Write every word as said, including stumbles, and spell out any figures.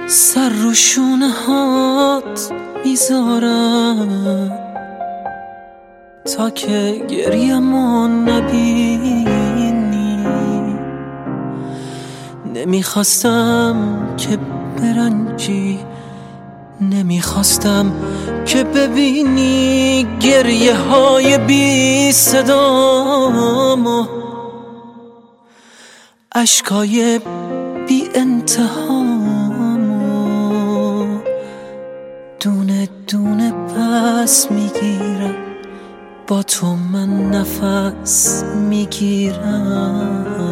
سر رو شونه هات میذارم تا که گریه‌مو نبینی. نمیخواستم که برنجی، نمیخواستم که ببینی گریه های بی صدامو، اشکای بی انتهامو دونه دونه پس میگیرم، با تو من نفس میگیرم.